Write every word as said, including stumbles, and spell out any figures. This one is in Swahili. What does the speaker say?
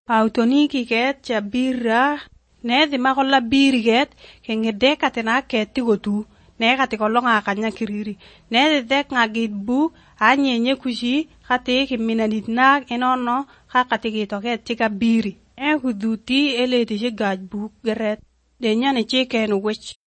Pautoni kiket cha birra ne di makolla biriget kengede katena keti gotu ne kati kolonga kanya kiriri ne de dek ngagit bu anyenye kushi kati kiminanit nak enono ka kati kitoket chika biri e huduti ele ti gaj bu geret de nyane chicken wich